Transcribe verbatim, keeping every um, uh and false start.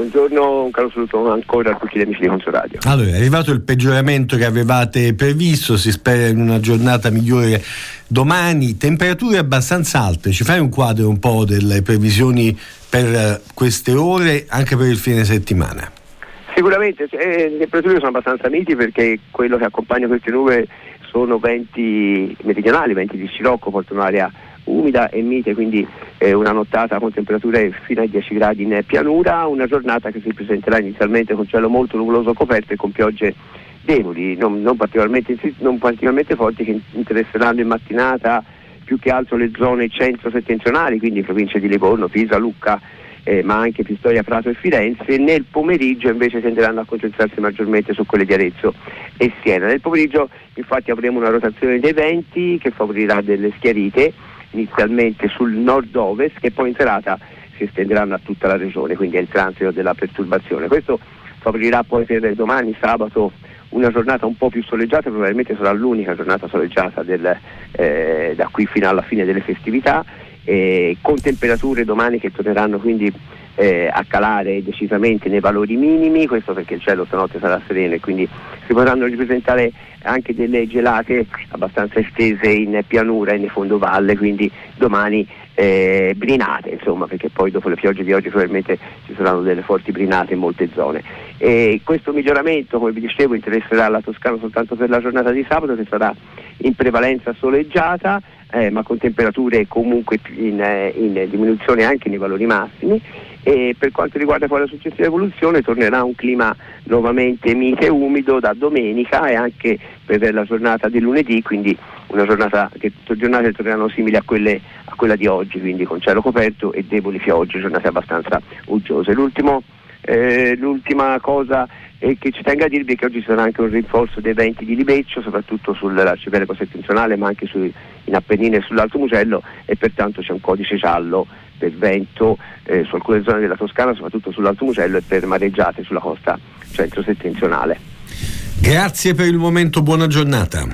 buongiorno, un caro saluto ancora a tutti gli amici di Consoradio. Allora, è arrivato il peggioramento che avevate previsto, si spera in una giornata migliore domani, temperature abbastanza alte, ci fai un quadro un po' delle previsioni per queste ore, anche per il fine settimana? Sicuramente, eh, le temperature sono abbastanza miti perché quello che accompagna queste nuvole sono venti meridionali, venti di scirocco, portano un'area umida e mite, quindi eh, una nottata con temperature fino ai dieci gradi in pianura, una giornata che si presenterà inizialmente con cielo molto nuvoloso coperto e con piogge deboli, non, non, particolarmente, non particolarmente forti, che interesseranno in mattinata più che altro le zone centro-settentrionali, quindi province di Livorno, Pisa, Lucca, eh, ma anche Pistoia, Prato e Firenze. Nel pomeriggio invece tenderanno a concentrarsi maggiormente su quelle di Arezzo e Siena. Nel pomeriggio infatti avremo una rotazione dei venti che favorirà delle schiarite, inizialmente sul nord-ovest, che poi in serata si estenderanno a tutta la regione, quindi è il transito della perturbazione. Questo favorirà poi per domani sabato una giornata un po' più soleggiata, probabilmente sarà l'unica giornata soleggiata del, eh, da qui fino alla fine delle festività, eh, con temperature domani che torneranno quindi eh, a calare decisamente nei valori minimi, questo perché il cielo stanotte sarà sereno e quindi si potranno ripresentare anche delle gelate abbastanza estese in pianura e nei fondovalle, quindi domani eh, brinate, insomma, perché poi dopo le piogge di oggi probabilmente ci saranno delle forti brinate in molte zone. E questo miglioramento, come vi dicevo, interesserà la Toscana soltanto per la giornata di sabato, che sarà in prevalenza soleggiata, eh, ma con temperature comunque in, in diminuzione anche nei valori massimi. E per quanto riguarda poi la successiva evoluzione, tornerà un clima nuovamente mite e umido da domenica e anche per la giornata di lunedì, quindi una giornata che giornate torneranno simili a quelle a quella di oggi, quindi con cielo coperto e deboli piogge, giornate abbastanza uggiose. L'ultimo eh, l'ultima cosa eh, che ci tengo a dirvi è che oggi sarà anche un rinforzo dei venti di libeccio, soprattutto sull'arcipelago settentrionale, ma anche sui, in Appennino e sull'Alto Mugello, e pertanto c'è un codice giallo per vento eh, su alcune zone della Toscana, soprattutto sull'Alto Mugello, e per mareggiate sulla costa centro-settentrionale. Grazie per il momento, buona giornata.